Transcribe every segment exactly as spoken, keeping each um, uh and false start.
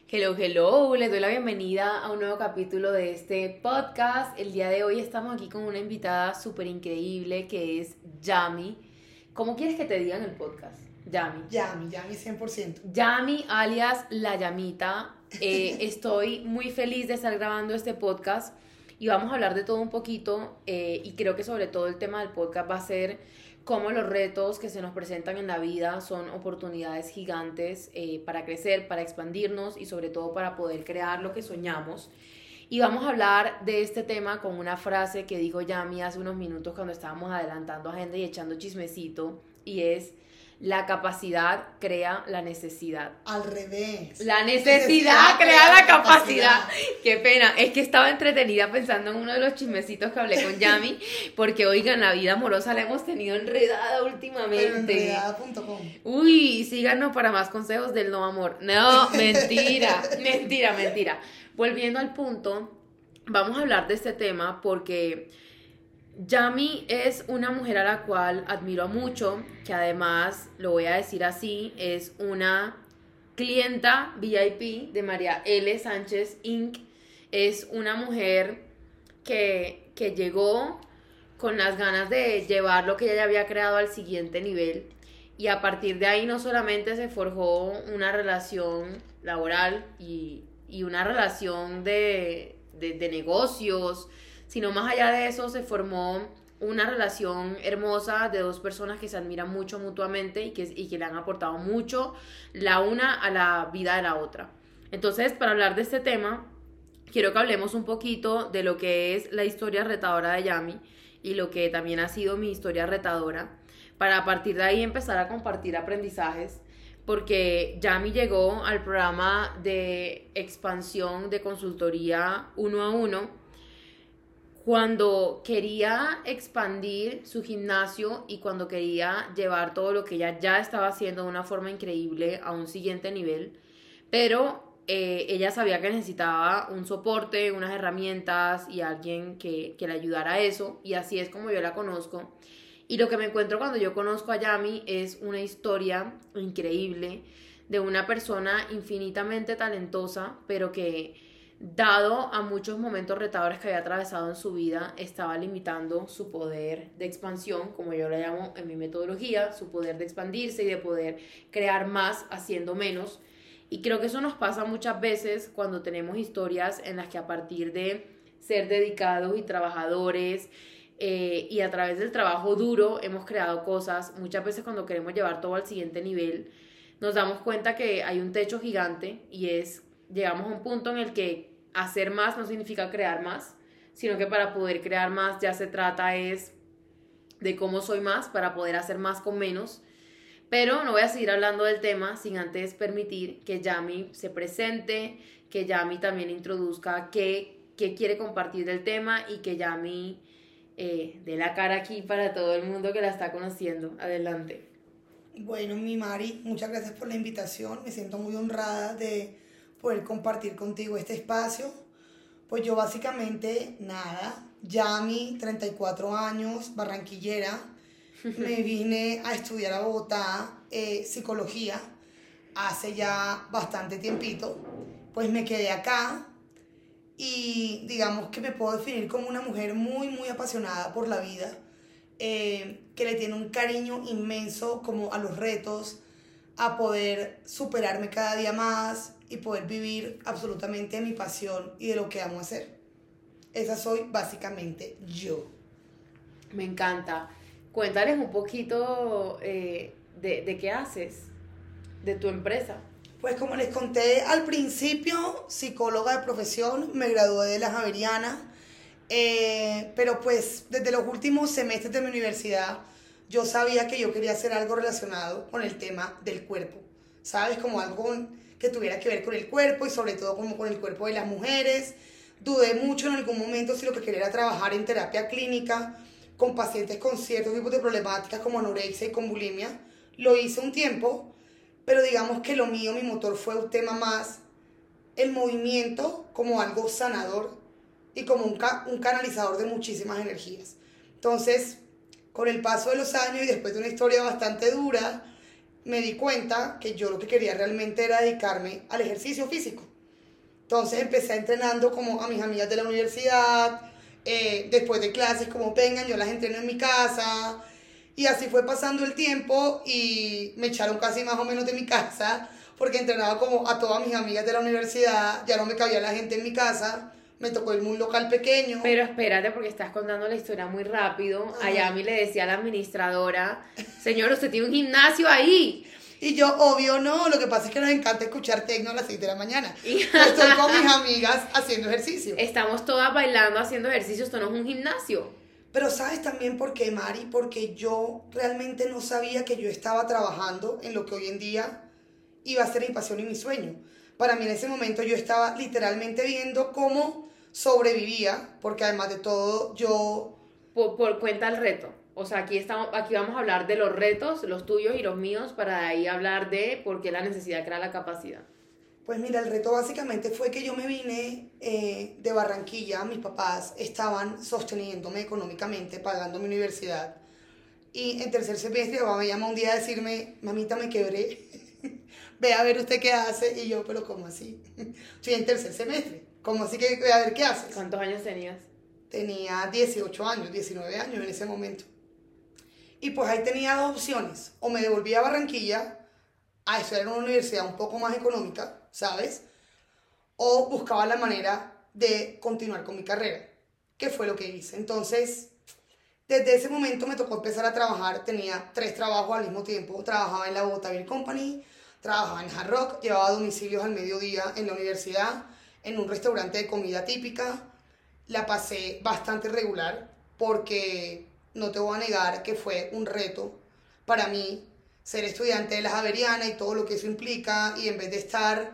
Hello, hello, les doy la bienvenida a un nuevo capítulo de este podcast. El día de hoy estamos aquí con una invitada súper increíble que es Yami. ¿Cómo quieres que te digan el podcast? Yami. Yami, Yami cien por ciento. Yami alias La Llamita. Eh, estoy muy feliz de estar grabando este podcast y vamos a hablar de todo un poquito eh, y creo que sobre todo el tema del podcast va a ser cómo los retos que se nos presentan en la vida son oportunidades gigantes eh, para crecer, para expandirnos y sobre todo para poder crear lo que soñamos. Y vamos a hablar de este tema con una frase que dijo Yami hace unos minutos cuando estábamos adelantando agenda y echando chismecito, y es: la capacidad crea la necesidad. Al revés. La necesidad, necesidad crea la capacidad. capacidad. Qué pena. Es que estaba entretenida pensando en uno de los chismecitos que hablé con Yami, porque oigan, la vida amorosa la hemos tenido enredada últimamente. Pero enredada punto com. Uy, síganos para más consejos del no amor. No, mentira, mentira, mentira. Volviendo al punto, vamos a hablar de este tema porque Yami es una mujer a la cual admiro mucho, que además, lo voy a decir así, es una clienta V I P de María L. Sánchez incorporated. Es una mujer que, que llegó con las ganas de llevar lo que ella ya había creado al siguiente nivel, y a partir de ahí no solamente se forjó una relación laboral y, y una relación de, de, de negocios, sino más allá de eso se formó una relación hermosa de dos personas que se admiran mucho mutuamente y que, y que le han aportado mucho la una a la vida de la otra. Entonces, para hablar de este tema, quiero que hablemos un poquito de lo que es la historia retadora de Yami y lo que también ha sido mi historia retadora, para a partir de ahí empezar a compartir aprendizajes, porque Yami llegó al programa de expansión de consultoría uno a uno cuando quería expandir su gimnasio y cuando quería llevar todo lo que ella ya estaba haciendo de una forma increíble a un siguiente nivel, pero eh, ella sabía que necesitaba un soporte, unas herramientas y alguien que, que le ayudara a eso, y así es como yo la conozco. Y lo que me encuentro cuando yo conozco a Yami es una historia increíble de una persona infinitamente talentosa, pero que, dado a muchos momentos retadores que había atravesado en su vida, estaba limitando su poder de expansión, como yo lo llamo en mi metodología, su poder de expandirse y de poder crear más haciendo menos. Y creo que eso nos pasa muchas veces cuando tenemos historias en las que a partir de ser dedicados y trabajadores eh, y a través del trabajo duro hemos creado cosas, muchas veces cuando queremos llevar todo al siguiente nivel, nos damos cuenta que hay un techo gigante y es, llegamos a un punto en el que hacer más no significa crear más, sino que para poder crear más ya se trata es de cómo soy más para poder hacer más con menos. Pero no voy a seguir hablando del tema sin antes permitir que Yami se presente, que Yami también introduzca qué, qué quiere compartir del tema y que Yami eh, dé la cara aquí para todo el mundo que la está conociendo. Adelante. Bueno, mi Mari, muchas gracias por la invitación. Me siento muy honrada de poder compartir contigo este espacio. Pues yo básicamente, nada, Yami, treinta y cuatro años, barranquillera. Me vine a estudiar a Bogotá eh, psicología hace ya bastante tiempito. Pues me quedé acá y digamos que me puedo definir como una mujer muy, muy apasionada por la vida, eh, que le tiene un cariño inmenso como a los retos, a poder superarme cada día más y poder vivir absolutamente mi pasión y de lo que amo hacer. Esa soy básicamente yo. Me encanta. Cuéntales un poquito eh, de, de qué haces, de tu empresa. Pues como les conté al principio, psicóloga de profesión, me gradué de la Javeriana, eh, pero pues desde los últimos semestres de mi universidad yo sabía que yo quería hacer algo relacionado con el tema del cuerpo, ¿sabes? Como algo que tuviera que ver con el cuerpo y sobre todo como con el cuerpo de las mujeres. Dudé mucho en algún momento si lo que quería era trabajar en terapia clínica con pacientes con ciertos tipos de problemáticas como anorexia y con bulimia. Lo hice un tiempo, pero digamos que lo mío, mi motor fue un tema más el movimiento como algo sanador y como un, ca- un canalizador de muchísimas energías. Entonces, con el paso de los años y después de una historia bastante dura, me di cuenta que yo lo que quería realmente era dedicarme al ejercicio físico. Entonces empecé entrenando como a mis amigas de la universidad, eh, después de clases como vengan, yo las entreno en mi casa. Y así fue pasando el tiempo y me echaron casi más o menos de mi casa porque entrenaba como a todas mis amigas de la universidad, ya no me cabía la gente en mi casa, me tocó irme a un local pequeño. Pero espérate porque estás contando la historia muy rápido. Ajá. Allá a mí le decía a la administradora, señor, usted tiene un gimnasio ahí. Y yo, obvio, no, lo que pasa es que nos encanta escuchar tecno a las seis de la mañana. Estoy con mis amigas haciendo ejercicio. Estamos todas bailando, haciendo ejercicio, esto no es un gimnasio. Pero ¿sabes también por qué, Mari? Porque yo realmente no sabía que yo estaba trabajando en lo que hoy en día iba a ser mi pasión y mi sueño. Para mí en ese momento yo estaba literalmente viendo cómo sobrevivía, porque además de todo yo... Por, por cuenta del reto. O sea, aquí, estamos, aquí vamos a hablar de los retos, los tuyos y los míos, para de ahí hablar de por qué la necesidad crea la capacidad. Pues mira, el reto básicamente fue que yo me vine eh, de Barranquilla, mis papás estaban sosteniéndome económicamente, pagando mi universidad. Y en tercer semestre, mi mamá me llama un día a decirme, mamita, me quebré, ve a ver usted qué hace. Y yo, pero ¿cómo así? Estoy en tercer semestre, ¿cómo así que ve a ver qué haces? ¿Cuántos años tenías? Tenía dieciocho años, diecinueve años en ese momento. Y pues ahí tenía dos opciones, o me devolvía a Barranquilla a estudiar en una universidad un poco más económica, ¿sabes? O buscaba la manera de continuar con mi carrera, que fue lo que hice. Entonces, desde ese momento me tocó empezar a trabajar, tenía tres trabajos al mismo tiempo, trabajaba en la Bogotá Beer Company, trabajaba en Hard Rock, llevaba domicilios al mediodía en la universidad, en un restaurante de comida típica. La pasé bastante regular porque no te voy a negar que fue un reto para mí ser estudiante de la Javeriana y todo lo que eso implica, y en vez de estar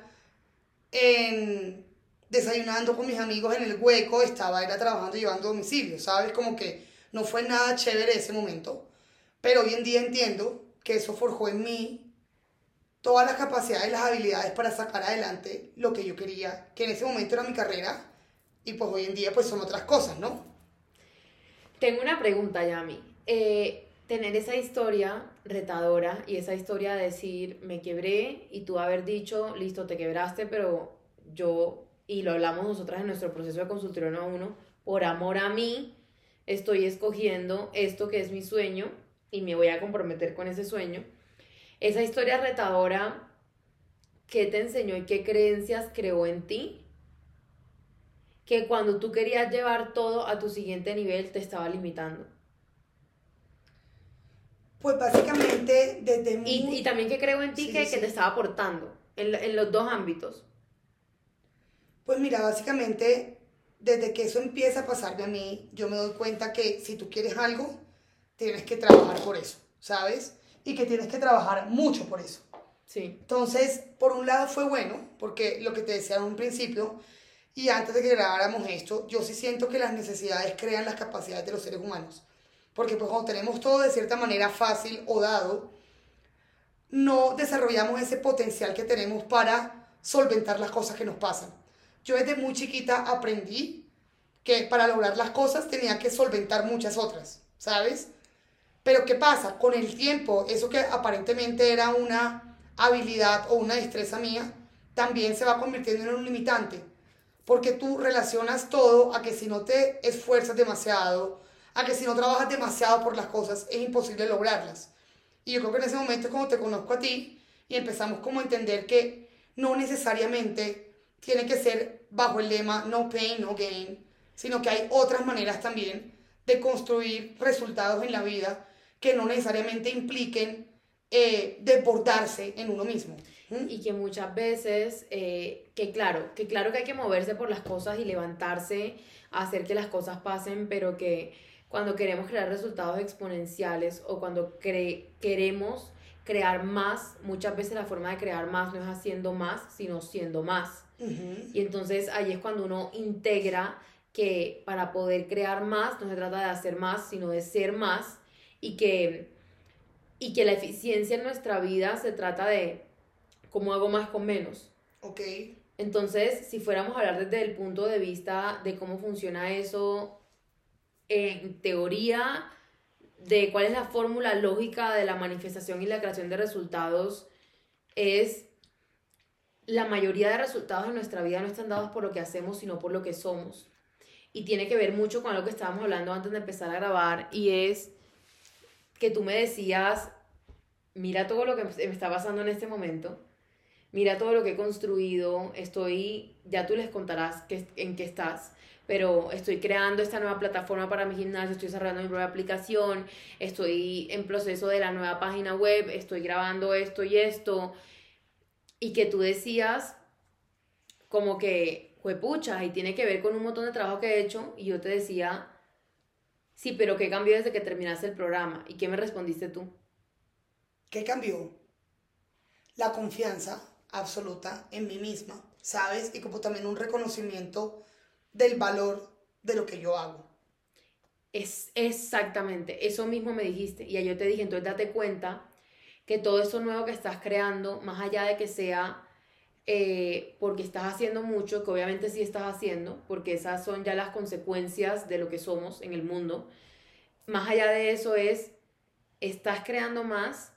en, desayunando con mis amigos en el hueco, estaba era trabajando y llevando domicilio, ¿sabes? Como que no fue nada chévere ese momento, pero hoy en día entiendo que eso forjó en mí todas las capacidades y las habilidades para sacar adelante lo que yo quería, que en ese momento era mi carrera, y pues hoy en día pues son otras cosas, ¿no? Tengo una pregunta, Yami. Eh... Tener esa historia retadora y esa historia de decir, me quebré, y tú haber dicho, listo, te quebraste, pero yo, y lo hablamos nosotras en nuestro proceso de consultorio uno a uno, por amor a mí, estoy escogiendo esto que es mi sueño y me voy a comprometer con ese sueño. Esa historia retadora, ¿qué te enseñó y qué creencias creó en ti? Que cuando tú querías llevar todo a tu siguiente nivel te estaba limitando. Pues básicamente desde muy... Y, y también que creo en ti, sí, que, sí. que te estaba aportando en, en los dos ámbitos. Pues mira, básicamente desde que eso empieza a pasarme a mí, yo me doy cuenta que si tú quieres algo, tienes que trabajar por eso, ¿sabes? Y que tienes que trabajar mucho por eso. Sí. Entonces, por un lado fue bueno, porque lo que te decía en un principio, y antes de que grabáramos esto, yo sí siento que las necesidades crean las capacidades de los seres humanos. Porque pues cuando tenemos todo de cierta manera fácil o dado, no desarrollamos ese potencial que tenemos para solventar las cosas que nos pasan. Yo desde muy chiquita aprendí que para lograr las cosas tenía que solventar muchas otras, ¿sabes? Pero ¿qué pasa? Con el tiempo, eso que aparentemente era una habilidad o una destreza mía, también se va convirtiendo en un limitante. Porque tú relacionas todo a que si no te esfuerzas demasiado, a que si no trabajas demasiado por las cosas, es imposible lograrlas. Y yo creo que en ese momento es cuando te conozco a ti y empezamos como a entender que no necesariamente tiene que ser bajo el lema no pain, no gain, sino que hay otras maneras también de construir resultados en la vida que no necesariamente impliquen eh, desbordarse en uno mismo. ¿Mm? Y que muchas veces, eh, que claro, que claro que hay que moverse por las cosas y levantarse, hacer que las cosas pasen, pero que cuando queremos crear resultados exponenciales o cuando cre- queremos crear más, muchas veces la forma de crear más no es haciendo más, sino siendo más. Uh-huh. Y entonces ahí es cuando uno integra que para poder crear más no se trata de hacer más, sino de ser más, y que, y que la eficiencia en nuestra vida se trata de cómo hago más con menos. Ok. Entonces, si fuéramos a hablar desde el punto de vista de cómo funciona eso en teoría, de cuál es la fórmula lógica de la manifestación y la creación de resultados, es la mayoría de resultados en nuestra vida no están dados por lo que hacemos, sino por lo que somos. Y tiene que ver mucho con algo que estábamos hablando antes de empezar a grabar, y es que tú me decías, mira todo lo que me está pasando en este momento, mira todo lo que he construido, estoy, ya tú les contarás que, en qué estás, pero estoy creando esta nueva plataforma para mi gimnasio, estoy desarrollando mi propia aplicación, estoy en proceso de la nueva página web, estoy grabando esto y esto, y que tú decías como que, juepucha, y tiene que ver con un montón de trabajo que he hecho, y yo te decía, sí, pero ¿qué cambió desde que terminaste el programa? ¿Y qué me respondiste tú? ¿Qué cambió? La confianza absoluta en mí misma, ¿sabes? Y como también un reconocimiento del valor de lo que yo hago. Es exactamente, eso mismo me dijiste. Y yo te dije, entonces date cuenta que todo eso nuevo que estás creando, más allá de que sea eh, porque estás haciendo mucho, que obviamente sí estás haciendo, porque esas son ya las consecuencias de lo que somos en el mundo, más allá de eso es, estás creando más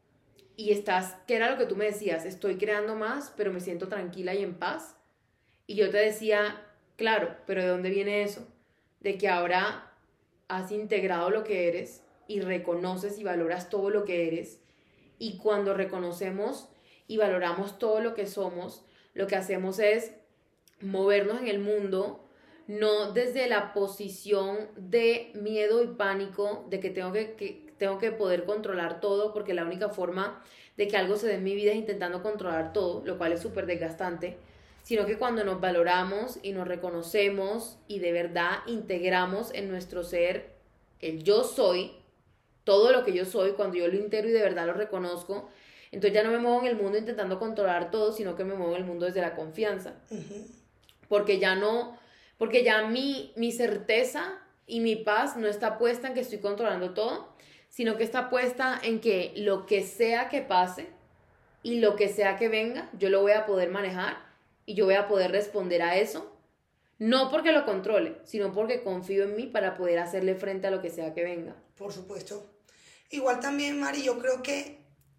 y estás, que era lo que tú me decías, estoy creando más, pero me siento tranquila y en paz. Y yo te decía, claro, pero ¿de dónde viene eso? De que ahora has integrado lo que eres y reconoces y valoras todo lo que eres. Y cuando reconocemos y valoramos todo lo que somos, lo que hacemos es movernos en el mundo, no desde la posición de miedo y pánico, de que tengo que, que, tengo que poder controlar todo, porque la única forma de que algo se dé en mi vida es intentando controlar todo, lo cual es súper desgastante, sino que cuando nos valoramos y nos reconocemos y de verdad integramos en nuestro ser el yo soy, todo lo que yo soy, cuando yo lo integro y de verdad lo reconozco, entonces ya no me muevo en el mundo intentando controlar todo, sino que me muevo en el mundo desde la confianza. Uh-huh. Porque ya no, porque ya mi, mi certeza y mi paz no está puesta en que estoy controlando todo, sino que está puesta en que lo que sea que pase y lo que sea que venga, yo lo voy a poder manejar y yo voy a poder responder a eso, no porque lo controle, sino porque confío en mí para poder hacerle frente a lo que sea que venga. Por supuesto. Igual también, Mari, yo creo que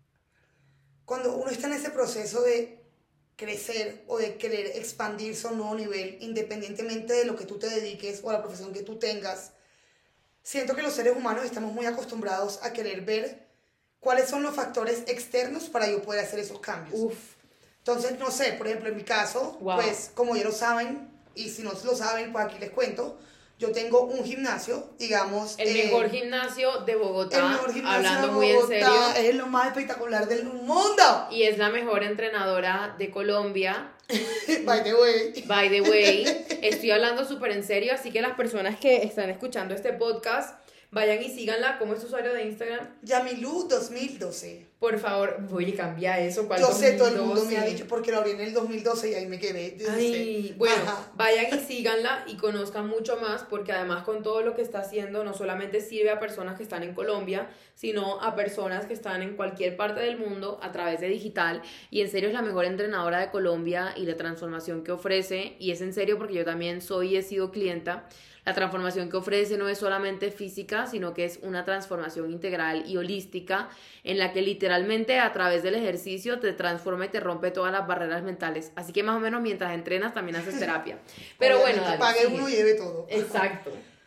cuando uno está en ese proceso de crecer o de querer expandirse a un nuevo nivel, independientemente de lo que tú te dediques o a la profesión que tú tengas, siento que los seres humanos estamos muy acostumbrados a querer ver cuáles son los factores externos para yo poder hacer esos cambios. Uf. Entonces, no sé, por ejemplo, en mi caso, wow. Pues como ya lo saben, y si no lo saben, pues aquí les cuento, yo tengo un gimnasio, digamos... El eh, mejor gimnasio de Bogotá, el mejor gimnasio hablando de muy en serio. Es lo más espectacular del mundo. Y es la mejor entrenadora de Colombia. By the way. By the way. Estoy hablando súper en serio, así que las personas que están escuchando este podcast, vayan y síganla. ¿Cómo es su usuario de Instagram? Yamilu dos mil doce. Por favor, oye, cambia eso. ¿Cuál Yo dos mil doce? Sé, todo el mundo me ha dicho porque lo abrí en el dos mil doce y ahí me quedé. Ay, sé. bueno, Ajá. Vayan y síganla y conozcan mucho más, porque además con todo lo que está haciendo no solamente sirve a personas que están en Colombia, sino a personas que están en cualquier parte del mundo a través de digital. Y en serio es la mejor entrenadora de Colombia y la transformación que ofrece, y es en serio porque yo también soy y he sido clienta. La transformación que ofrece no es solamente física, sino que es una transformación integral y holística en la que literalmente a través del ejercicio te transforma y te rompe todas las barreras mentales. Así que más o menos mientras entrenas también haces terapia. Pero bueno, dale, pague uno y lleve todo. Exacto.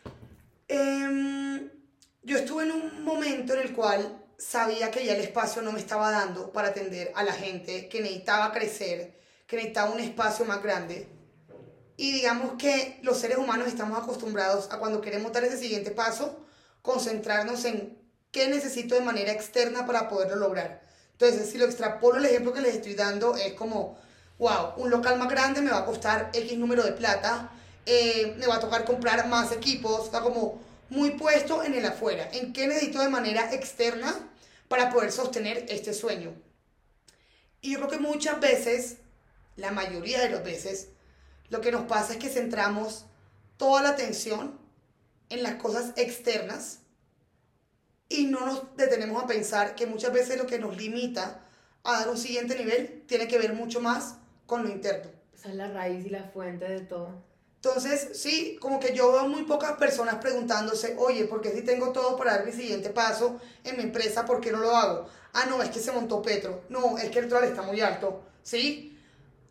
eh, yo estuve en un momento en el cual sabía que ya el espacio no me estaba dando para atender a la gente, que necesitaba crecer, que necesitaba un espacio más grande. Y digamos que los seres humanos estamos acostumbrados a, cuando queremos dar ese siguiente paso, concentrarnos en qué necesito de manera externa para poderlo lograr. Entonces, si lo extrapolo, el ejemplo que les estoy dando es como, wow, un local más grande me va a costar X número de plata, eh, me va a tocar comprar más equipos, está como muy puesto en el afuera. ¿En qué necesito de manera externa para poder sostener este sueño? Y yo creo que muchas veces, la mayoría de las veces, lo que nos pasa es que centramos toda la atención en las cosas externas y no nos detenemos a pensar que muchas veces lo que nos limita a dar un siguiente nivel tiene que ver mucho más con lo interno. Esa es la raíz y la fuente de todo. Entonces, sí, como que yo veo muy pocas personas preguntándose, oye, ¿por qué si tengo todo para dar mi siguiente paso en mi empresa, por qué no lo hago? Ah, no, es que se montó Petro. No, es que el dólar está muy alto, ¿sí?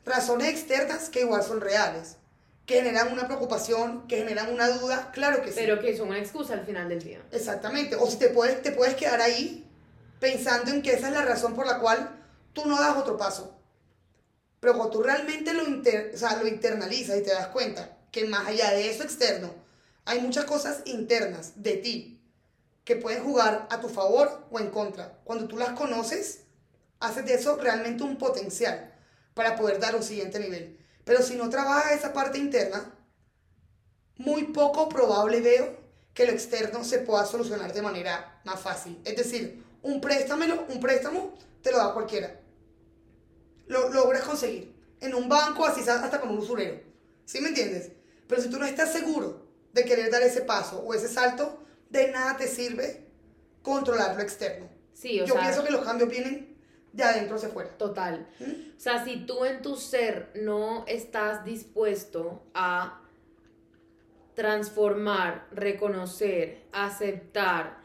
razones externas que igual son reales, que generan una preocupación, que generan una duda, claro que sí. Pero que son una excusa al final del día. Exactamente, o si te puedes, te puedes quedar ahí pensando en que esa es la razón por la cual tú no das otro paso. Pero cuando tú realmente lo, inter, o sea, lo internalizas y te das cuenta que más allá de eso externo, hay muchas cosas internas de ti que pueden jugar a tu favor o en contra. Cuando tú las conoces, haces de eso realmente un potencial para poder dar un siguiente nivel. Pero si no trabajas esa parte interna, muy poco probable veo que lo externo se pueda solucionar de manera más fácil. Es decir, un préstamo, un préstamo te lo da cualquiera. Lo logras conseguir en un banco, así hasta con un usurero. ¿Sí me entiendes? Pero si tú no estás seguro de querer dar ese paso o ese salto, de nada te sirve controlar lo externo. Sí, o Yo sea, pienso que los cambios vienen de adentro hacia afuera. Total. ¿Mm? O sea, si tú en tu ser no estás dispuesto a transformar, reconocer, aceptar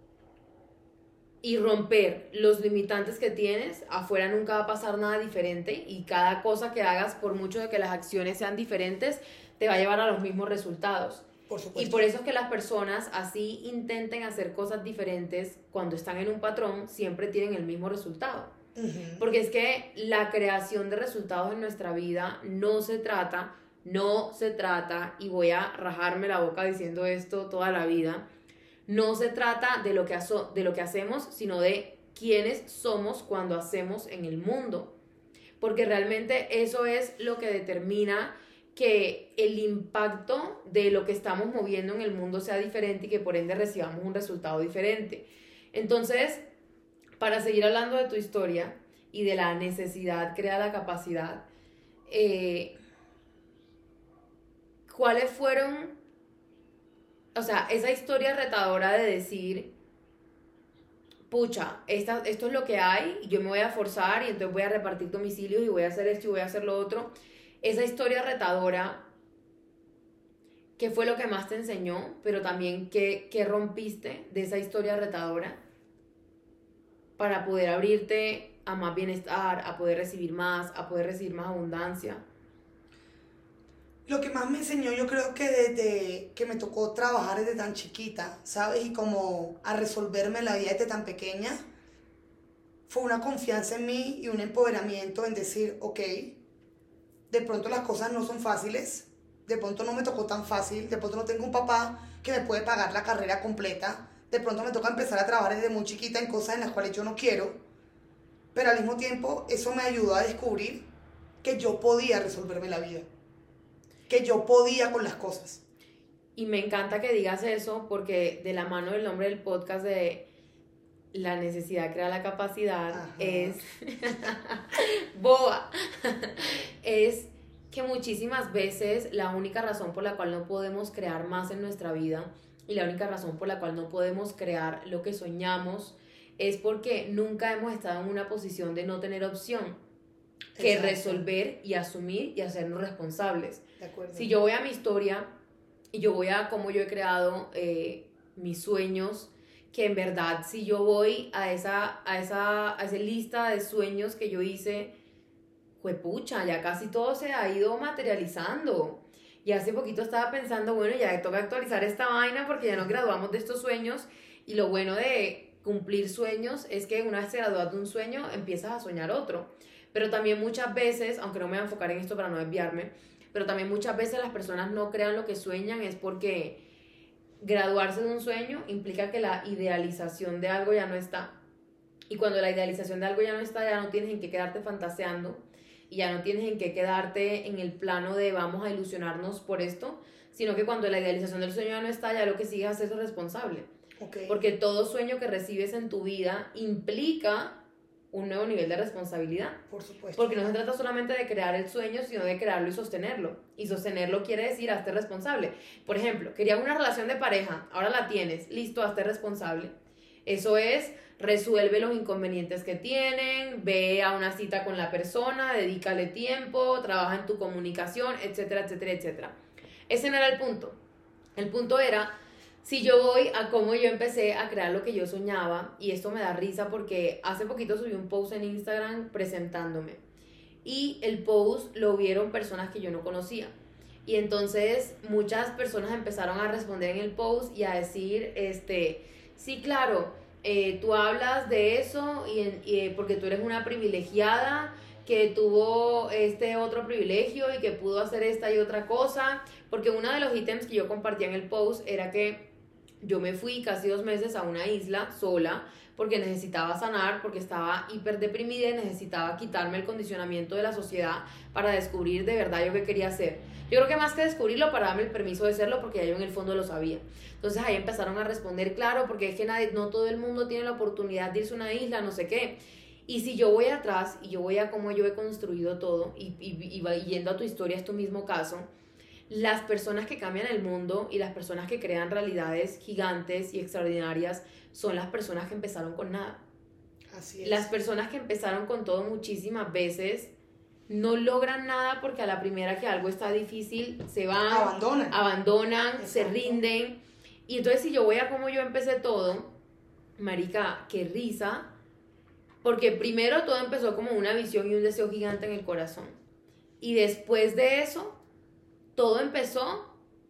y romper los limitantes que tienes, afuera nunca va a pasar nada diferente y cada cosa que hagas, por mucho de que las acciones sean diferentes, te va a llevar a los mismos resultados. Por supuesto. Y por eso es que las personas así intenten hacer cosas diferentes, cuando están en un patrón, siempre tienen el mismo resultado. Uh-huh. Porque es que la creación de resultados en nuestra vida no se trata, no se trata, y voy a rajarme la boca diciendo esto toda la vida, no se trata de lo que, aso- de lo que hacemos, sino de quiénes somos cuando hacemos en el mundo. Porque realmente eso es lo que determina que el impacto de lo que estamos moviendo en el mundo sea diferente y que por ende recibamos un resultado diferente. Entonces, para seguir hablando de tu historia y de la necesidad crea la capacidad, eh, ¿cuáles fueron, o sea, esa historia retadora de decir, pucha, esta, esto es lo que hay, y yo me voy a forzar y entonces voy a repartir domicilios y voy a hacer esto y voy a hacer lo otro? Esa historia retadora, ¿qué fue lo que más te enseñó? Pero también, ¿qué, qué rompiste de esa historia retadora para poder abrirte a más bienestar, a poder recibir más, a poder recibir más abundancia? Lo que más me enseñó, yo creo que desde que me tocó trabajar desde tan chiquita, ¿sabes? Y como a resolverme la vida desde tan pequeña, fue una confianza en mí y un empoderamiento en decir, ok, de pronto las cosas no son fáciles, de pronto no me tocó tan fácil, de pronto no tengo un papá que me puede pagar la carrera completa, de pronto me toca empezar a trabajar desde muy chiquita en cosas en las cuales yo no quiero, pero al mismo tiempo eso me ayudó a descubrir que yo podía resolverme la vida, que yo podía con las cosas. Y me encanta que digas eso, porque de la mano del nombre del podcast de la necesidad crea la capacidad, ajá, es boba, es que muchísimas veces la única razón por la cual no podemos crear más en nuestra vida y la única razón por la cual no podemos crear lo que soñamos es porque nunca hemos estado en una posición de no tener opción que exacto, resolver y asumir y hacernos responsables. De acuerdo. Si yo voy a mi historia y yo voy a cómo yo he creado eh, mis sueños, que en verdad si yo voy a esa, a esa, a esa lista de sueños que yo hice, juepucha, ya casi todo se ha ido materializando. Y hace poquito estaba pensando, bueno, ya toca actualizar esta vaina porque ya nos graduamos de estos sueños. Y lo bueno de cumplir sueños es que una vez te gradúas de un sueño, empiezas a soñar otro. Pero también muchas veces, aunque no me voy a enfocar en esto para no desviarme, pero también muchas veces las personas no crean lo que sueñan es porque graduarse de un sueño implica que la idealización de algo ya no está. Y cuando la idealización de algo ya no está, ya no tienes en qué quedarte fantaseando y ya no tienes en qué quedarte en el plano de vamos a ilusionarnos por esto, sino que cuando la idealización del sueño ya no está, ya lo que sigues es hacerse responsable. Okay. Porque todo sueño que recibes en tu vida implica un nuevo nivel de responsabilidad. Por supuesto. Porque no se trata solamente de crear el sueño, sino de crearlo y sostenerlo. Y sostenerlo quiere decir hazte responsable. Por ejemplo, querías una relación de pareja, ahora la tienes, listo, hazte responsable. Eso es, resuelve los inconvenientes que tienen, ve a una cita con la persona, dedícale tiempo, trabaja en tu comunicación, etcétera, etcétera, etcétera. Ese no era el punto. El punto era, si yo voy a cómo yo empecé a crear lo que yo soñaba, y esto me da risa porque hace poquito subí un post en Instagram presentándome. y el post lo vieron personas que yo no conocía. Y entonces muchas personas empezaron a responder en el post y a decir, este, sí, claro, eh, tú hablas de eso y, en, y porque tú eres una privilegiada que tuvo este otro privilegio y que pudo hacer esta y otra cosa, porque uno de los ítems que yo compartía en el post era que yo me fui casi dos meses a una isla sola porque necesitaba sanar, porque estaba hiper deprimida y necesitaba quitarme el condicionamiento de la sociedad para descubrir de verdad yo qué quería hacer. Yo creo que más que descubrirlo, para darme el permiso de serlo, porque ya yo en el fondo lo sabía. Entonces ahí empezaron a responder, claro, porque es que nadie, no todo el mundo tiene la oportunidad de irse a una isla, no sé qué. Y si yo voy atrás y yo voy a cómo yo he construido todo, y, y, y, y yendo a tu historia, es tu mismo caso, las personas que cambian el mundo y las personas que crean realidades gigantes y extraordinarias son las personas que empezaron con nada. Así es. Las personas que empezaron con todo muchísimas veces no logran nada porque a la primera que algo está difícil se van, abandonan, abandonan Exacto. se rinden. Y entonces si yo voy a cómo yo empecé todo, marica, qué risa, porque primero todo empezó como una visión y un deseo gigante en el corazón. Y después de eso, todo empezó,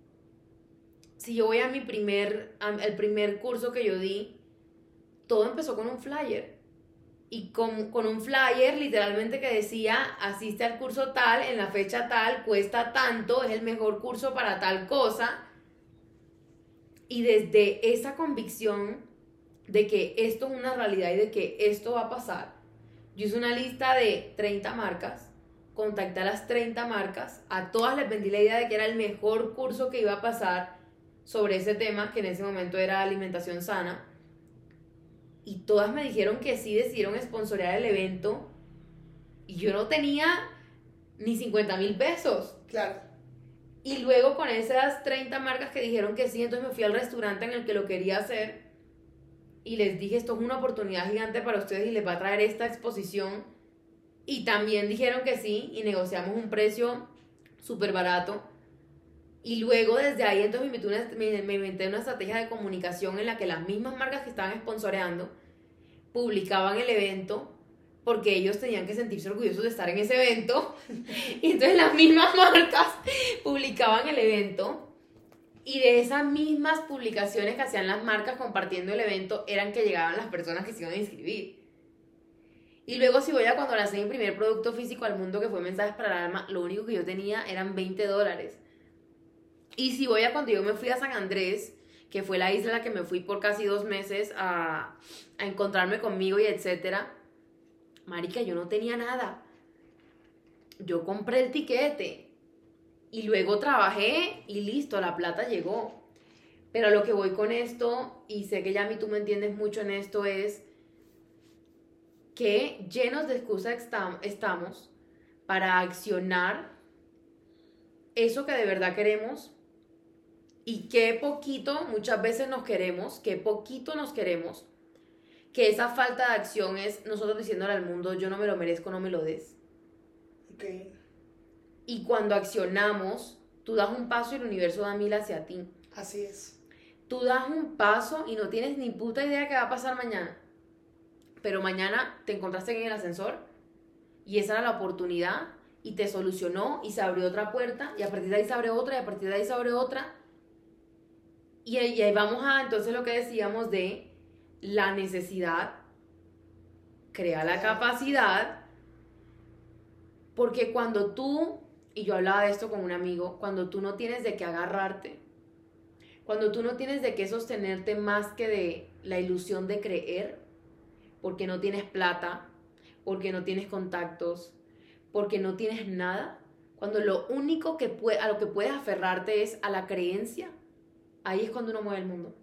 si yo voy a mi primer, al primer curso que yo di, todo empezó con un flyer. Y con, con un flyer literalmente que decía, asiste al curso tal, en la fecha tal, cuesta tanto, es el mejor curso para tal cosa. Y desde esa convicción de que esto es una realidad y de que esto va a pasar, yo hice una lista de treinta marcas, contacté a las treinta marcas, a todas les vendí la idea de que era el mejor curso que iba a pasar sobre ese tema, que en ese momento era alimentación sana. Y todas me dijeron que sí, decidieron sponsorear el evento. Y yo no tenía ni cincuenta mil pesos. Claro. Y luego con esas treinta marcas que dijeron que sí, entonces me fui al restaurante en el que lo quería hacer. Y les dije, esto es una oportunidad gigante para ustedes y les va a traer esta exposición. Y también dijeron que sí y negociamos un precio súper barato. Y luego desde ahí entonces me inventé, una, me, me inventé una estrategia de comunicación en la que las mismas marcas que estaban sponsoreando publicaban el evento porque ellos tenían que sentirse orgullosos de estar en ese evento. Y entonces las mismas marcas publicaban el evento y de esas mismas publicaciones que hacían las marcas compartiendo el evento eran que llegaban las personas que se iban a inscribir. Y luego si voy a cuando lancé mi primer producto físico al mundo, que fue Mensajes para el Alma, lo único que yo tenía eran veinte dólares. Y si voy a cuando yo me fui a San Andrés, que fue la isla a la que me fui por casi dos meses a, a encontrarme conmigo y etcétera, marica, yo no tenía nada. Yo compré el tiquete y luego trabajé y listo, la plata llegó. Pero a lo que voy con esto, y sé que Yami tú me entiendes mucho en esto, es que llenos de excusas estamos para accionar eso que de verdad queremos. Y qué poquito muchas veces nos queremos, qué poquito nos queremos, que esa falta de acción es nosotros diciéndole al mundo, yo no me lo merezco, no me lo des. Okay. Y cuando accionamos, tú das un paso y el universo da mil hacia ti. Así es. Tú das un paso y no tienes ni puta idea qué va a pasar mañana. Pero mañana te encontraste en el ascensor y esa era la oportunidad y te solucionó y se abrió otra puerta y a partir de ahí se abre otra y a partir de ahí se abre otra. Y ahí vamos a, entonces lo que decíamos de la necesidad, crea la capacidad, porque cuando tú, y yo hablaba de esto con un amigo, cuando tú no tienes de qué agarrarte, cuando tú no tienes de qué sostenerte más que de la ilusión de creer, porque no tienes plata, porque no tienes contactos, porque no tienes nada, cuando lo único que puede, a lo que puedes aferrarte es a la creencia, ahí es cuando uno mueve el mundo.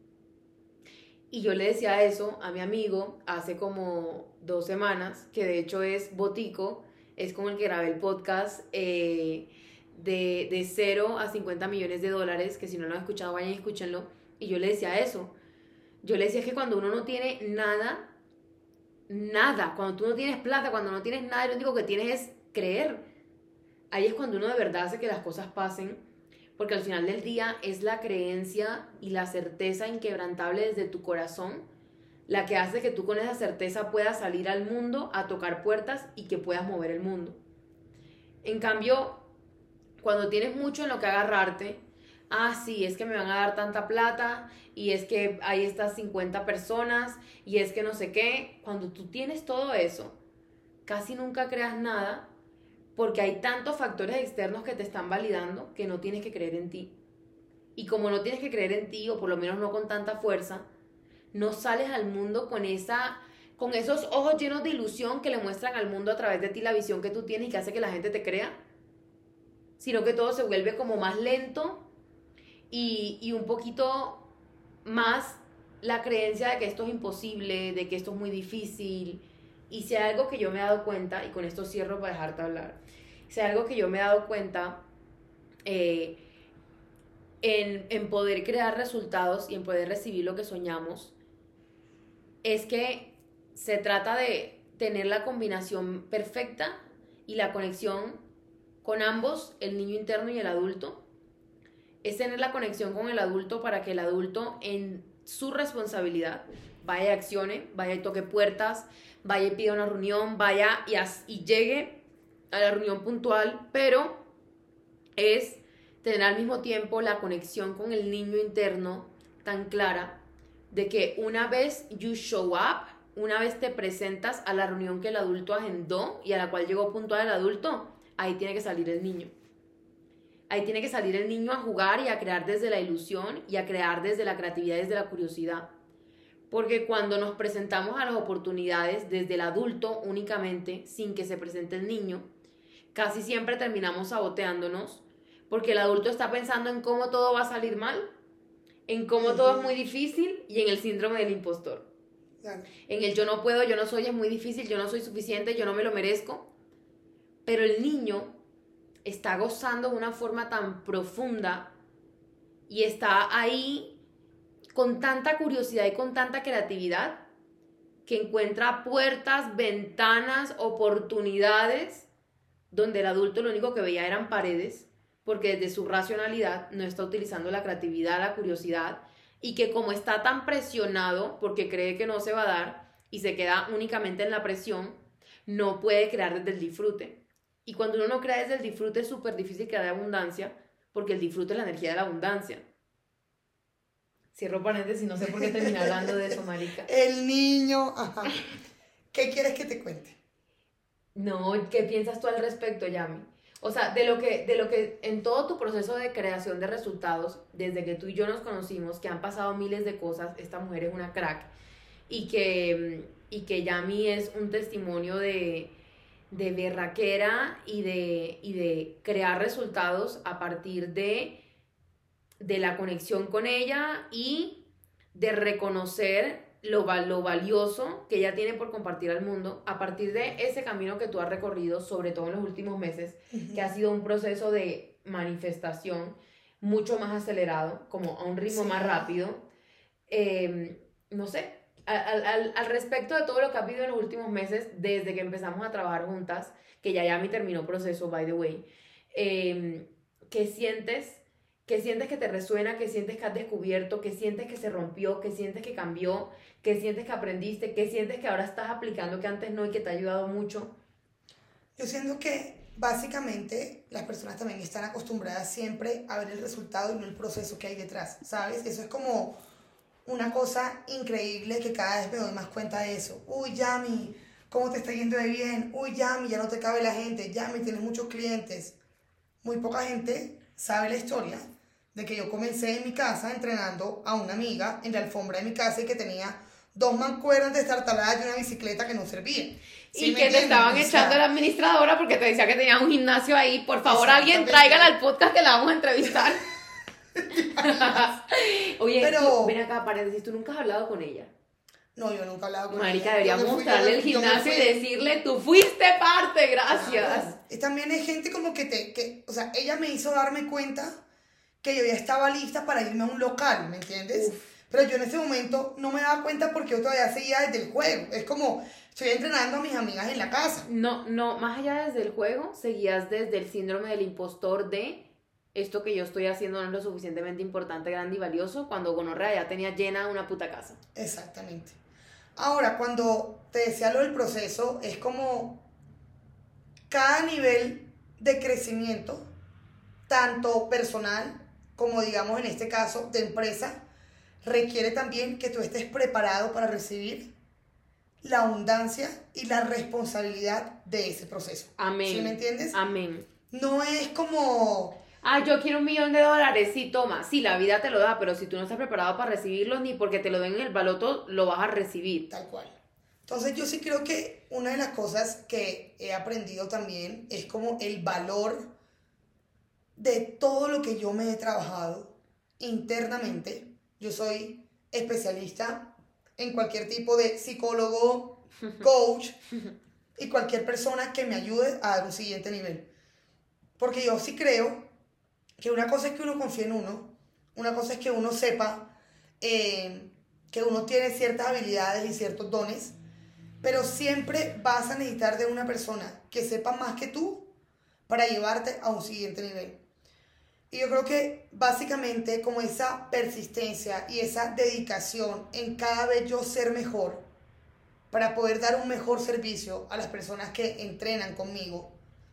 Y yo le decía eso a mi amigo hace como dos semanas, que de hecho es Botico, es con el que grabé el podcast eh, de, de cero a cincuenta millones de dólares, que si no lo han escuchado vayan y escúchenlo. Y yo le decía eso. Yo le decía que cuando uno no tiene nada, nada, cuando tú no tienes plata, cuando no tienes nada, lo único que tienes es creer. Ahí es cuando uno de verdad hace que las cosas pasen. Porque al final del día es la creencia y la certeza inquebrantable desde tu corazón la que hace que tú con esa certeza puedas salir al mundo a tocar puertas y que puedas mover el mundo. En cambio, cuando tienes mucho en lo que agarrarte, ah, sí, es que me van a dar tanta plata, y es que hay estas cincuenta personas, y es que no sé qué, cuando tú tienes todo eso, casi nunca creas nada, porque hay tantos factores externos que te están validando que no tienes que creer en ti. Y como no tienes que creer en ti, o por lo menos no con tanta fuerza, no sales al mundo con esa, con esos ojos llenos de ilusión que le muestran al mundo a través de ti la visión que tú tienes y que hace que la gente te crea, sino que todo se vuelve como más lento y, y un poquito más la creencia de que esto es imposible, de que esto es muy difícil. Y si hay algo que yo me he dado cuenta, y con esto cierro para dejarte hablar, si hay algo que yo me he dado cuenta eh, en, en poder crear resultados y en poder recibir lo que soñamos, es que se trata de tener la combinación perfecta y la conexión con ambos, el niño interno y el adulto. Es tener la conexión con el adulto para que el adulto en su responsabilidad vaya y accione, vaya y toque puertas, vaya y pida una reunión, vaya y, as- y llegue a la reunión puntual, pero es tener al mismo tiempo la conexión con el niño interno tan clara de que una vez you show up, una vez te presentas a la reunión que el adulto agendó y a la cual llegó puntual el adulto, ahí tiene que salir el niño. Ahí tiene que salir el niño a jugar y a crear desde la ilusión y a crear desde la creatividad y desde la curiosidad. Porque cuando nos presentamos a las oportunidades desde el adulto únicamente, sin que se presente el niño, casi siempre terminamos saboteándonos porque el adulto está pensando en cómo todo va a salir mal, en cómo todo es muy difícil y en el síndrome del impostor. En el yo no puedo, yo no soy, es muy difícil, yo no soy suficiente, yo no me lo merezco. Pero el niño está gozando de una forma tan profunda y está ahí con tanta curiosidad y con tanta creatividad que encuentra puertas, ventanas, oportunidades donde el adulto lo único que veía eran paredes, porque desde su racionalidad no está utilizando la creatividad, la curiosidad, y que como está tan presionado porque cree que no se va a dar y se queda únicamente en la presión, no puede crear desde el disfrute. Y cuando uno no crea desde el disfrute es súper difícil crear abundancia, porque el disfrute es la energía de la abundancia. Cierro paréntesis, no sé por qué terminé hablando de eso, marica. El niño, ajá. ¿Qué quieres que te cuente? No, ¿qué piensas tú al respecto, Yami? O sea, de lo que, de lo que en todo tu proceso de creación de resultados, desde que tú y yo nos conocimos, que han pasado miles de cosas, esta mujer es una crack, y que, y que Yami es un testimonio de, de berraquera y de, y de crear resultados a partir de, de la conexión con ella y de reconocer lo, lo valioso que ella tiene por compartir al mundo a partir de ese camino que tú has recorrido, sobre todo en los últimos meses, uh-huh. que ha sido un proceso de manifestación mucho más acelerado, como a un ritmo sí. más rápido. Eh, no sé, al, al, al respecto de todo lo que ha habido en los últimos meses, desde que empezamos a trabajar juntas, que ya ya me terminó proceso, by the way, eh, ¿qué sientes? ¿Qué sientes que te resuena? ¿Qué sientes que has descubierto? ¿Qué sientes que se rompió? ¿Qué sientes que cambió? ¿Qué sientes que aprendiste? ¿Qué sientes que ahora estás aplicando que antes no y que te ha ayudado mucho? Yo siento que básicamente las personas también están acostumbradas siempre a ver el resultado y no el proceso que hay detrás, ¿sabes? Eso es como una cosa increíble que cada vez me doy más cuenta de eso. Uy, Yami, ¿cómo te está yendo de bien? Uy, Yami, ya no te cabe la gente. Yami, tienes muchos clientes. Muy poca gente sabe la historia de que yo comencé en mi casa entrenando a una amiga en la alfombra de mi casa y que tenía dos mancuernas destartaladas y una bicicleta que no servía. ¿Sí y que te estaban echando la administradora porque te decía que tenías un gimnasio ahí. Por favor, alguien tráigala al podcast que la vamos a entrevistar. Oye, pero tú, ven acá, paréntesis, ¿tú nunca has hablado con ella? No, yo nunca he hablado con Marica, ella. deberíamos mostrarle el gimnasio y decirle, tú fuiste parte, gracias. Claro. Y también hay gente como que te, que, o sea, ella me hizo darme cuenta que yo ya estaba lista para irme a un local, ¿me entiendes? Uf. Pero yo en ese momento no me daba cuenta porque yo todavía seguía desde el juego. Es como, estoy entrenando a mis amigas en la casa. No, no, más allá desde el juego, seguías desde el síndrome del impostor de esto que yo estoy haciendo no es lo suficientemente importante, grande y valioso, cuando gonorrea ya tenía llena una puta casa. Exactamente. Ahora, cuando te decía lo del proceso, es como cada nivel de crecimiento, tanto personal como digamos en este caso de empresa, requiere también que tú estés preparado para recibir la abundancia y la responsabilidad de ese proceso. Amén. ¿Sí me entiendes? Amén. No es como... Ah, yo quiero un millón de dólares, sí, toma. Sí, la vida te lo da, pero si tú no estás preparado para recibirlo, ni porque te lo den en el baloto, lo vas a recibir. Tal cual. Entonces yo sí creo que una de las cosas que he aprendido también es como el valor de todo lo que yo me he trabajado internamente. Yo soy especialista en cualquier tipo de psicólogo, coach y cualquier persona que me ayude a dar un siguiente nivel. Porque yo sí creo que una cosa es que uno confíe en uno, una cosa es que uno sepa eh, que uno tiene ciertas habilidades y ciertos dones, pero siempre vas a necesitar de una persona que sepa más que tú para llevarte a un siguiente nivel. Y yo creo que básicamente como esa persistencia y esa dedicación en cada vez yo ser mejor para poder dar un mejor servicio a las personas que entrenan conmigo,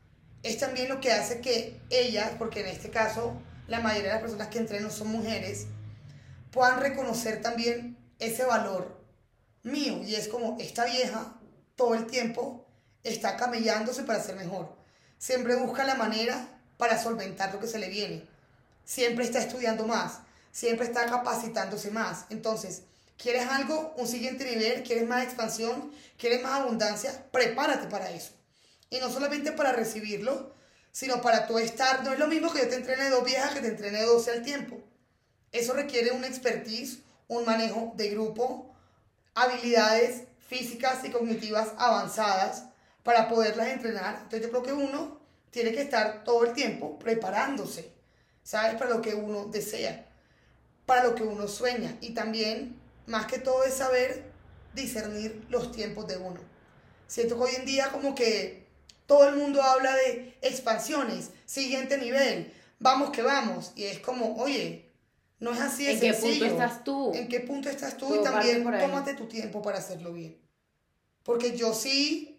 es también lo que hace que ellas, porque en este caso la mayoría de las personas que entreno son mujeres, puedan reconocer también ese valor mío. Y es como esta vieja todo el tiempo está camellándose para ser mejor. Siempre busca la manera para solventar lo que se le viene. Siempre está estudiando más. Siempre está capacitándose más. Entonces, ¿quieres algo? Un siguiente nivel. ¿Quieres más expansión? ¿Quieres más abundancia? Prepárate para eso. Y no solamente para recibirlo, sino para tú estar... No es lo mismo que yo te entrene dos viejas que te entrene doce al tiempo. Eso requiere una expertise, un manejo de grupo, habilidades físicas y cognitivas avanzadas para poderlas entrenar. Entonces yo creo que uno tiene que estar todo el tiempo preparándose, ¿sabes? Para lo que uno desea, para lo que uno sueña. Y también, más que todo, es saber discernir los tiempos de uno. Siento que hoy en día como que todo el mundo habla de expansiones, siguiente nivel, vamos que vamos. Y es como, oye, no es así de ¿En qué sencillo. punto estás tú? ¿En qué punto estás tú? Todo Y también parte por ahí. tómate tu tiempo para hacerlo bien. Porque yo sí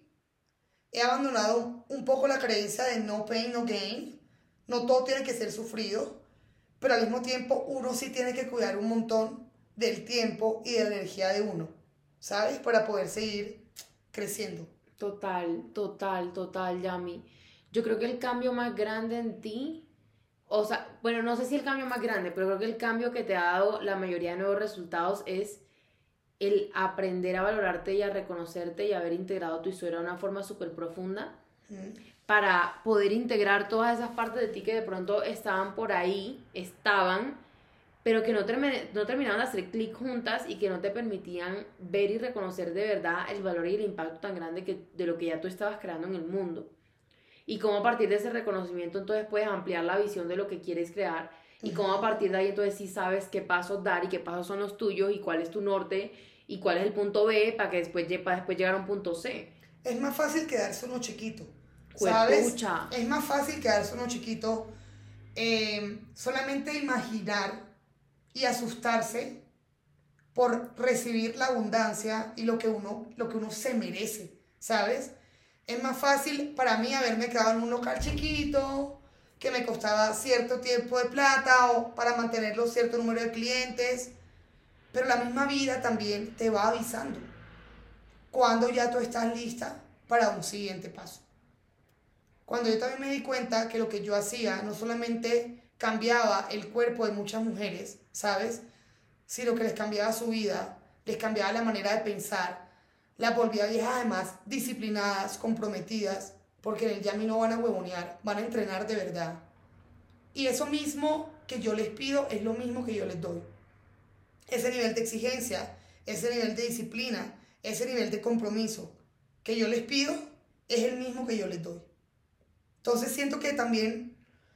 he abandonado un poco la creencia de no pain, no gain. No todo tiene que ser sufrido, pero al mismo tiempo uno sí tiene que cuidar un montón del tiempo y de la energía de uno, ¿sabes? Para poder seguir creciendo. Total, total, total, Yami. Yo creo que el cambio más grande en ti, o sea, bueno, no sé si el cambio más grande, pero creo que el cambio que te ha dado la mayoría de nuevos resultados es el aprender a valorarte y a reconocerte y haber integrado tu historia de una forma súper profunda Mm. para poder integrar todas esas partes de ti que de pronto estaban por ahí, estaban, pero que no, termi- no terminaban de hacer clic juntas y que no te permitían ver y reconocer de verdad el valor y el impacto tan grande que, de lo que ya tú estabas creando en el mundo. Y cómo a partir de ese reconocimiento entonces puedes ampliar la visión de lo que quieres crear y cómo a partir de ahí entonces sí sabes qué pasos dar y qué pasos son los tuyos y cuál es tu norte y cuál es el punto B para que después, lle- para después llegar a un punto C. Es más fácil quedarse uno chiquito, ¿sabes? Juepucha. Es más fácil quedarse uno chiquito, eh, solamente imaginar y asustarse por recibir la abundancia y lo que uno, lo que uno se merece, ¿sabes? Es más fácil para mí haberme quedado en un local chiquito, que me costaba cierto tiempo de plata o para mantenerlo cierto número de clientes, pero la misma vida también te va avisando cuando ya tú estás lista para un siguiente paso. Cuando yo también me di cuenta que lo que yo hacía no solamente cambiaba el cuerpo de muchas mujeres, ¿sabes? Sino que les cambiaba su vida, les cambiaba la manera de pensar, las volvía viejas además disciplinadas, comprometidas, porque en el Yami no van a huevonear, van a entrenar de verdad. Y eso mismo que yo les pido es lo mismo que yo les doy. Ese nivel de exigencia, ese nivel de disciplina, ese nivel de compromiso que yo les pido es el mismo que yo les doy. Entonces siento que también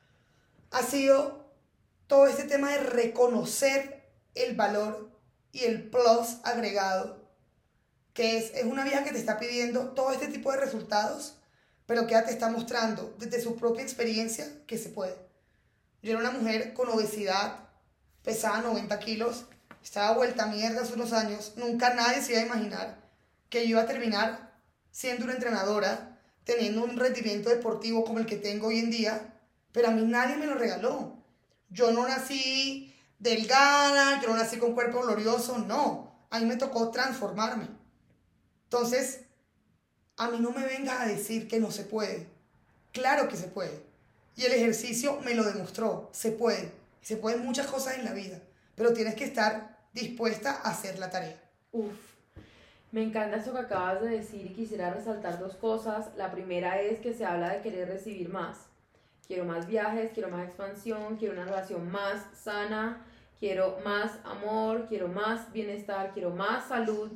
ha sido todo este tema de reconocer el valor y el plus agregado, que es, es una vieja que te está pidiendo todo este tipo de resultados, pero que ya te está mostrando desde su propia experiencia que se puede. Yo era una mujer con obesidad, pesaba noventa kilos, estaba vuelta a mierda hace unos años, nunca nadie se iba a imaginar que yo iba a terminar siendo una entrenadora, teniendo un rendimiento deportivo como el que tengo hoy en día, pero a mí nadie me lo regaló. Yo no nací delgada, yo no nací con cuerpo glorioso, no. A mí me tocó transformarme. Entonces, a mí no me vengas a decir que no se puede. Claro que se puede. Y el ejercicio me lo demostró. Se puede. Se pueden muchas cosas en la vida, pero tienes que estar dispuesta a hacer la tarea. Uf, me encanta eso que acabas de decir y quisiera resaltar dos cosas. La primera es que se habla de querer recibir más. Quiero más viajes, quiero más expansión, quiero una relación más sana, quiero más amor, quiero más bienestar, quiero más salud.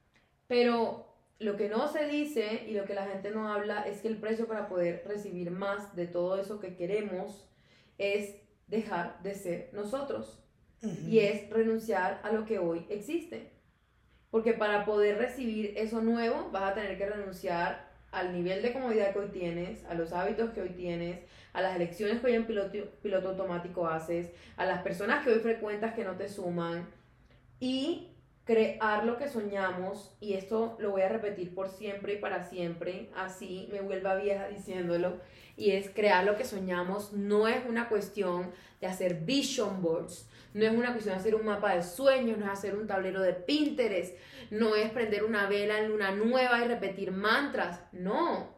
Pero lo que no se dice y lo que la gente no habla es que el precio para poder recibir más de todo eso que queremos es dejar de ser nosotros. Uh-huh. Y es renunciar a lo que hoy existe. Porque para poder recibir eso nuevo vas a tener que renunciar al nivel de comodidad que hoy tienes, a los hábitos que hoy tienes, a las elecciones que hoy en piloto, piloto automático haces, a las personas que hoy frecuentas que no te suman, y crear lo que soñamos. Y esto lo voy a repetir por siempre y para siempre, así me vuelva vieja diciéndolo, y es crear lo que soñamos. No es una cuestión de hacer vision boards, no es una cuestión de hacer un mapa de sueños, no es hacer un tablero de Pinterest, no es prender una vela en luna nueva y repetir mantras, no.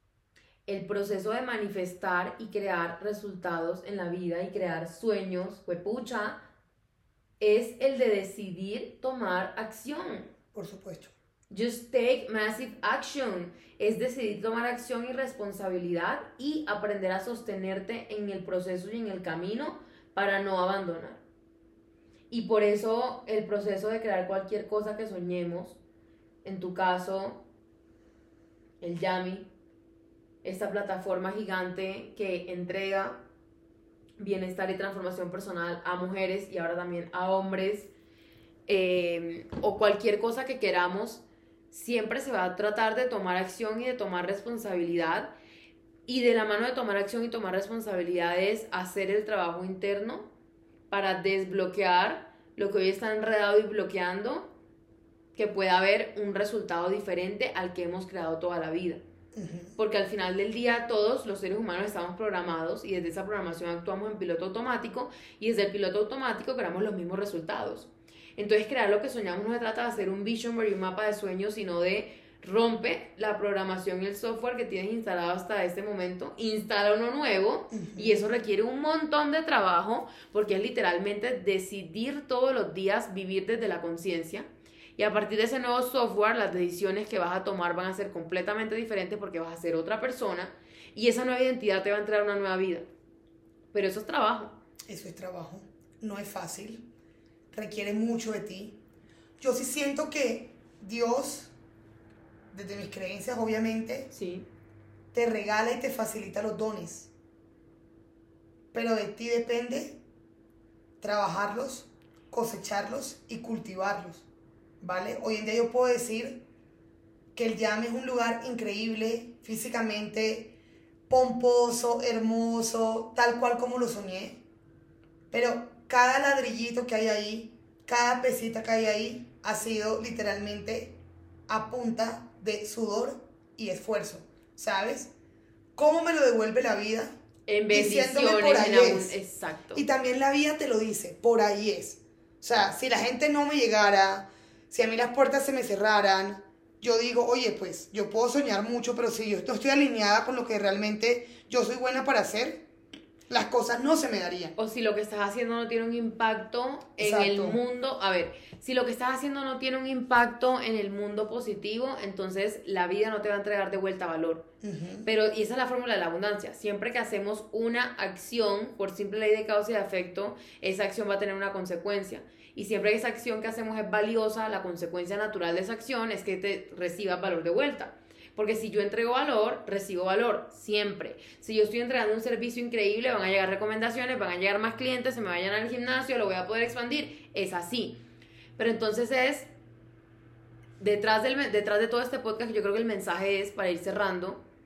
El proceso de manifestar y crear resultados en la vida y crear sueños, huepucha, es el de decidir tomar acción. Por supuesto. Just take massive action. Es decidir tomar acción y responsabilidad y aprender a sostenerte en el proceso y en el camino para no abandonar. Y por eso el proceso de crear cualquier cosa que soñemos, en tu caso, el Yami, esta plataforma gigante que entrega bienestar y transformación personal a mujeres y ahora también a hombres, eh, o cualquier cosa que queramos, siempre se va a tratar de tomar acción y de tomar responsabilidad, y de la mano de tomar acción y tomar responsabilidad es hacer el trabajo interno para desbloquear lo que hoy está enredado y bloqueando, que pueda haber un resultado diferente al que hemos creado toda la vida. Porque al final del día todos los seres humanos estamos programados y desde esa programación actuamos en piloto automático, y desde el piloto automático creamos los mismos resultados. Entonces crear lo que soñamos no se trata de hacer un vision board y un mapa de sueños, sino de rompe la programación y el software que tienes instalado hasta este momento, instala uno nuevo. Uh-huh. Y eso requiere un montón de trabajo, porque es literalmente decidir todos los días vivir desde la conciencia. Y a partir de ese nuevo software, las decisiones que vas a tomar van a ser completamente diferentes, porque vas a ser otra persona y esa nueva identidad te va a entregar una nueva vida. Pero eso es trabajo. Eso es trabajo. No es fácil. Requiere mucho de ti. Yo sí siento que Dios, desde mis creencias obviamente, sí, te regala y te facilita los dones. Pero de ti depende trabajarlos, cosecharlos y cultivarlos. ¿Vale? Hoy en día yo puedo decir que el Yami es un lugar increíble, físicamente pomposo, hermoso, tal cual como lo soñé. Pero cada ladrillito que hay ahí, cada pesita que hay ahí, ha sido literalmente a punta de sudor y esfuerzo, ¿sabes? ¿Cómo me lo devuelve la vida? En bendiciones, por ahí en es. Exacto. Y también la vida te lo dice, por ahí es. O sea, si la gente no me llegara, si a mí las puertas se me cerraran, yo digo, oye, pues yo puedo soñar mucho, pero si yo no estoy alineada con lo que realmente yo soy buena para hacer, las cosas no se me darían. O si lo que estás haciendo no tiene un impacto en Exacto. el mundo. A ver, si lo que estás haciendo no tiene un impacto en el mundo positivo, entonces la vida no te va a entregar de vuelta valor. Uh-huh. Pero, y esa es la fórmula de la abundancia. Siempre que hacemos una acción, por simple ley de causa y de efecto, esa acción va a tener una consecuencia. Y siempre que esa acción que hacemos es valiosa, la consecuencia natural de esa acción es que te recibas valor de vuelta. Porque si yo entrego valor, recibo valor, siempre. Si yo estoy entregando un servicio increíble, van a llegar recomendaciones, van a llegar más clientes, se me vayan al gimnasio, lo voy a poder expandir. Es así. Pero entonces es, detrás, del, detrás de todo este podcast, yo creo que el mensaje es, para ir cerrando,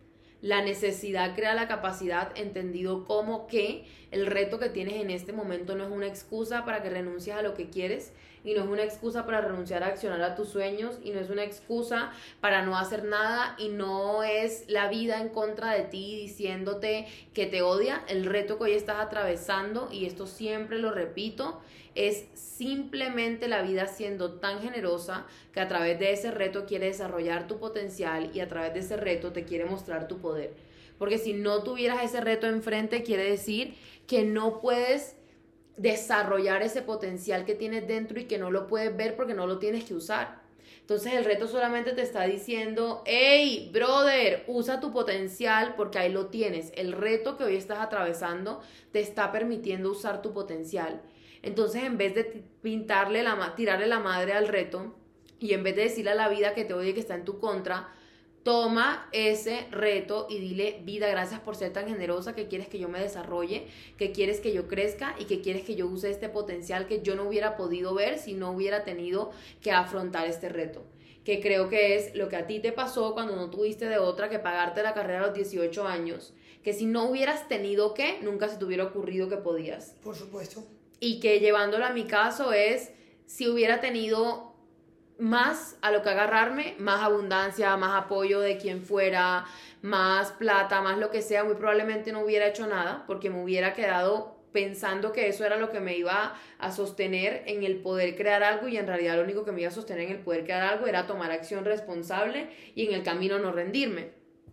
La necesidad crea la capacidad, entendido como que el reto que tienes en este momento no es una excusa para que renuncies a lo que quieres, y no es una excusa para renunciar a accionar a tus sueños, y no es una excusa para no hacer nada, y no es la vida en contra de ti diciéndote que te odia. El reto que hoy estás atravesando, y esto siempre lo repito, es simplemente la vida siendo tan generosa que a través de ese reto quiere desarrollar tu potencial, y a través de ese reto te quiere mostrar tu poder. Porque si no tuvieras ese reto enfrente, quiere decir que no puedes desarrollar ese potencial que tienes dentro y que no lo puedes ver porque no lo tienes que usar. Entonces el reto solamente te está diciendo, hey, brother, usa tu potencial porque ahí lo tienes. El reto que hoy estás atravesando te está permitiendo usar tu potencial. Entonces, en vez de pintarle la, tirarle la madre al reto, y en vez de decirle a la vida que te odia y que está en tu contra, toma ese reto y dile, vida, gracias por ser tan generosa, que quieres que yo me desarrolle, que quieres que yo crezca y que quieres que yo use este potencial que yo no hubiera podido ver si no hubiera tenido que afrontar este reto. Que creo que es lo que a ti te pasó cuando no tuviste de otra que pagarte la carrera a los dieciocho años. Que si no hubieras tenido que, nunca se te hubiera ocurrido que podías. Por supuesto. Y que llevándolo a mi caso es, si hubiera tenido más a lo que agarrarme, más abundancia, más apoyo de quien fuera, más plata, más lo que sea, muy probablemente no hubiera hecho nada, porque me hubiera quedado pensando que eso era lo que me iba a sostener en el poder crear algo, y en realidad lo único que me iba a sostener en el poder crear algo era tomar acción responsable y en el camino no rendirme.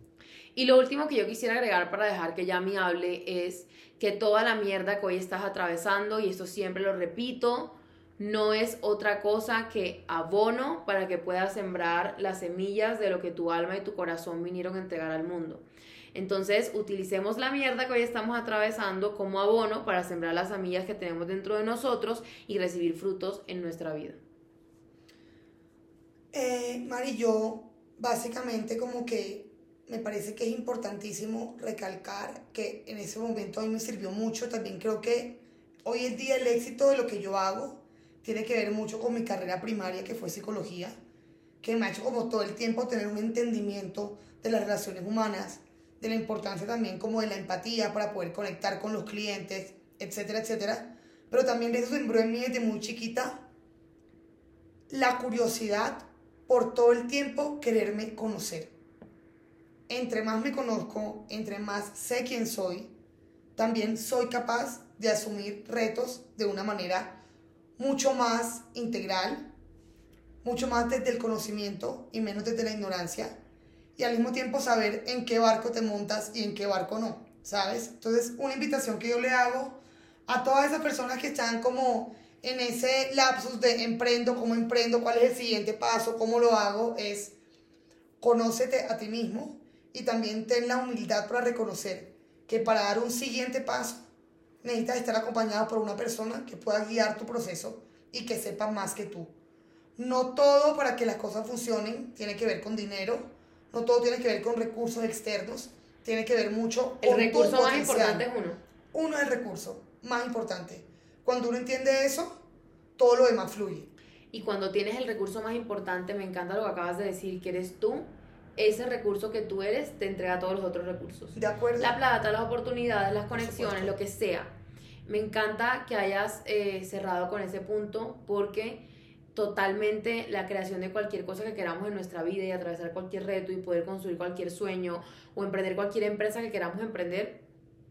Y lo último que yo quisiera agregar para dejar que Yami hable es que toda la mierda que hoy estás atravesando, y esto siempre lo repito, no es otra cosa que abono para que puedas sembrar las semillas de lo que tu alma y tu corazón vinieron a entregar al mundo. Entonces, utilicemos la mierda que hoy estamos atravesando como abono para sembrar las semillas que tenemos dentro de nosotros y recibir frutos en nuestra vida. Eh, Mari, yo básicamente como que me parece que es importantísimo recalcar que en ese momento a mí me sirvió mucho. También creo que hoy en día el éxito de lo que yo hago tiene que ver mucho con mi carrera primaria, que fue psicología, que me ha hecho como todo el tiempo tener un entendimiento de las relaciones humanas, de la importancia también como de la empatía para poder conectar con los clientes, etcétera, etcétera. Pero también eso sembró en mí desde muy chiquita la curiosidad por todo el tiempo quererme conocer. Entre más me conozco, entre más sé quién soy, también soy capaz de asumir retos de una manera mucho más integral, mucho más desde el conocimiento y menos desde la ignorancia, y al mismo tiempo saber en qué barco te montas y en qué barco no, ¿sabes? Entonces, una invitación que yo le hago a todas esas personas que están como en ese lapsus de emprendo, cómo emprendo, cuál es el siguiente paso, cómo lo hago, es conócete a ti mismo. Y también ten la humildad para reconocer que para dar un siguiente paso necesitas estar acompañado por una persona que pueda guiar tu proceso y que sepa más que tú. No todo para que las cosas funcionen tiene que ver con dinero, no todo tiene que ver con recursos externos, tiene que ver mucho con el recurso tu más potencial. importante es uno. Uno es el recurso más importante. Cuando uno entiende eso, todo lo demás fluye. Y cuando tienes el recurso más importante, me encanta lo que acabas de decir, que eres tú. Ese recurso que tú eres te entrega todos los otros recursos. De acuerdo. La plata, las oportunidades, las conexiones, lo que sea. Me encanta que hayas eh, cerrado con ese punto, porque totalmente la creación de cualquier cosa que queramos en nuestra vida y atravesar cualquier reto y poder construir cualquier sueño o emprender cualquier empresa que queramos emprender,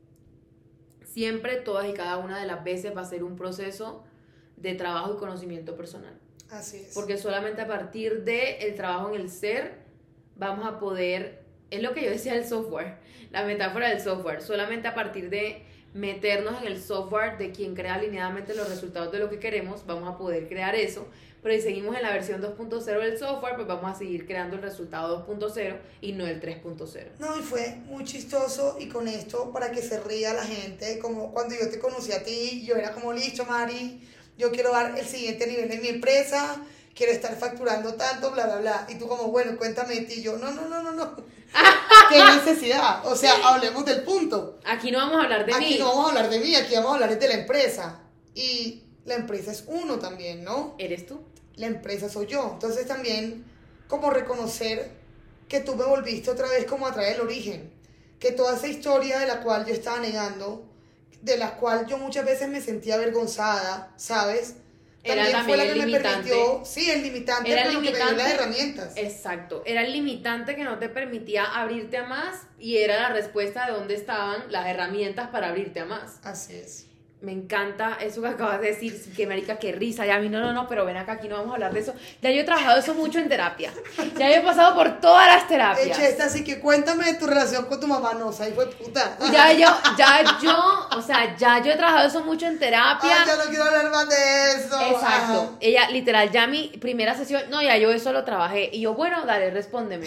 siempre, todas y cada una de las veces va a ser un proceso de trabajo y conocimiento personal. Así es. Porque solamente a partir del trabajo en el ser vamos a poder, es lo que yo decía del software, la metáfora del software, solamente a partir de meternos en el software de quien crea alineadamente los resultados de lo que queremos, vamos a poder crear eso. Pero si seguimos en la versión dos punto cero del software, pues vamos a seguir creando el resultado dos punto cero y no el tres punto cero. No, y fue muy chistoso, y con esto para que se ría la gente, como cuando yo te conocí a ti, yo era como, listo, Mari, yo quiero dar el siguiente nivel en mi empresa, quiero estar facturando tanto, bla, bla, bla. Y tú como, bueno, cuéntame de ti. Yo, no, no, no, no, no. ¿Qué necesidad? O sea, hablemos del punto. Aquí no vamos a hablar de aquí mí. Aquí no vamos a hablar de mí, aquí vamos a hablar de la empresa. Y la empresa es uno también, ¿no? ¿Eres tú? La empresa soy yo. Entonces también como reconocer que tú me volviste otra vez como a traer el origen. que toda esa historia de la cual yo estaba negando, de la cual yo muchas veces me sentía avergonzada, ¿sabes? Era También fue la que el me limitante. permitió, sí, el limitante, Era el pero que me dio limitante, las herramientas. exacto, era el limitante que no te permitía abrirte a más y era la respuesta de dónde estaban las herramientas para abrirte a más. Así es. Me encanta eso que acabas de decir, que marica, qué risa, ya a mí no, no, no, pero ven acá, aquí no vamos a hablar de eso. Ya yo he trabajado eso mucho en terapia, ya yo he pasado por todas las terapias. Eche esta, así que cuéntame de tu relación con tu mamá, no, o sea, ahí fue puta. Ya yo, ya yo, o sea, ya yo he trabajado eso mucho en terapia. Ay, ya no quiero hablar más de eso. Exacto, Ajá. ella, literal, ya mi primera sesión, no, ya yo eso lo trabajé, y yo, bueno, dale, respóndeme.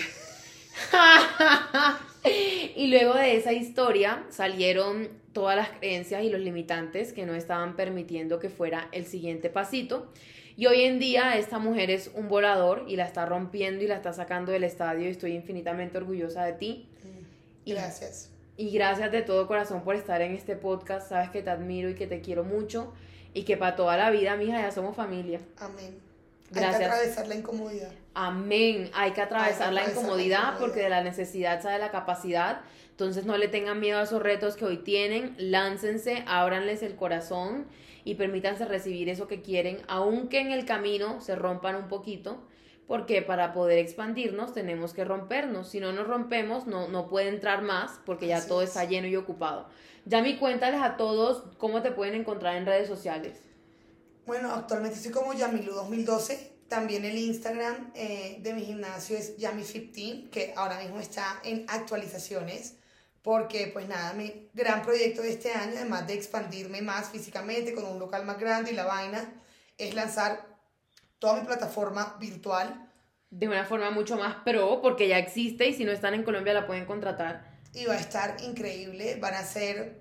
Y luego de esa historia salieron todas las creencias y los limitantes que no estaban permitiendo que fuera el siguiente pasito. Y hoy en día esta mujer es un volador y la está rompiendo y la está sacando del estadio y estoy infinitamente orgullosa de ti. Gracias. Y, y gracias de todo corazón por estar en este podcast. Sabes que te admiro y que te quiero mucho y que para toda la vida, mija, ya somos familia. Amén. Gracias. Hay que atravesar la incomodidad. Amén. Hay que atravesar, Hay que atravesar la, la incomodidad incomodidad. porque de la necesidad sale la capacidad. Entonces no le tengan miedo a esos retos que hoy tienen. Láncense, ábranles el corazón y permítanse recibir eso que quieren, aunque en el camino se rompan un poquito. Porque para poder expandirnos tenemos que rompernos. Si no nos rompemos, no, no puede entrar más porque ya Así todo es. está lleno y ocupado. Yami, cuéntales a todos cómo te pueden encontrar en redes sociales. Bueno, actualmente estoy como Yamilu dos mil doce. También el Instagram eh, de mi gimnasio es Yami quince, que ahora mismo está en actualizaciones. Porque, pues nada, mi gran proyecto de este año, además de expandirme más físicamente con un local más grande y la vaina, es lanzar toda mi plataforma virtual. De una forma mucho más pro, porque ya existe y si no están en Colombia la pueden contratar. Y va a estar increíble. Van a ser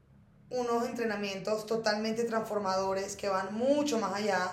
unos entrenamientos totalmente transformadores que van mucho más allá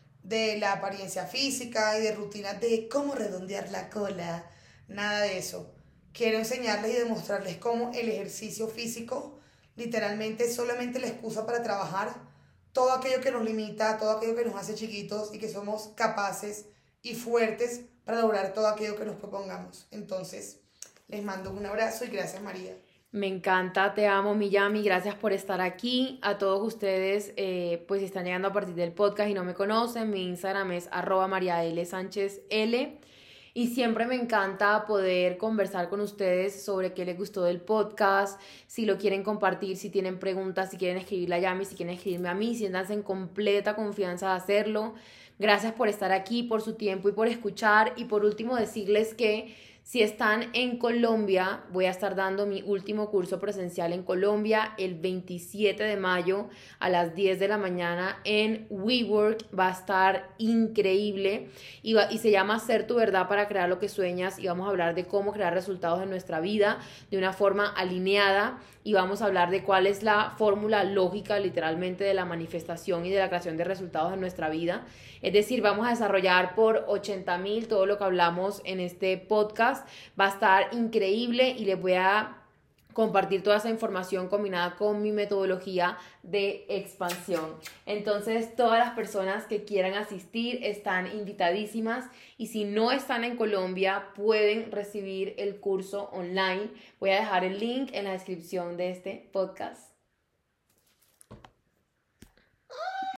de la apariencia física y de rutinas de cómo redondear la cola. Nada de eso. Quiero enseñarles y demostrarles cómo el ejercicio físico literalmente es solamente la excusa para trabajar todo aquello que nos limita, todo aquello que nos hace chiquitos y que somos capaces y fuertes para lograr todo aquello que nos propongamos. Entonces, les mando un abrazo y gracias, María. Me encanta, te amo, mi Yami, gracias por estar aquí. A todos ustedes, eh, pues si están llegando a partir del podcast y no me conocen, mi Instagram es arroba María L. Sánchez L. Y siempre me encanta poder conversar con ustedes sobre qué les gustó del podcast, si lo quieren compartir, si tienen preguntas, si quieren escribirle a Yami, si quieren escribirme a mí, siéntanse en completa confianza de hacerlo. Gracias por estar aquí, por su tiempo y por escuchar. Y por último, decirles que si están en Colombia, voy a estar dando mi último curso presencial en Colombia el veintisiete de mayo a las diez de la mañana en WeWork. Va a estar increíble y, va, y se llama Ser tu verdad para crear lo que sueñas y vamos a hablar de cómo crear resultados en nuestra vida de una forma alineada y vamos a hablar de cuál es la fórmula lógica literalmente de la manifestación y de la creación de resultados en nuestra vida. Es decir, vamos a desarrollar por ochenta mil todo lo que hablamos en este podcast. Va a estar increíble y les voy a compartir toda esa información combinada con mi metodología de expansión. Entonces, todas las personas que quieran asistir están invitadísimas y si no están en Colombia, pueden recibir el curso online. Voy a dejar el link en la descripción de este podcast.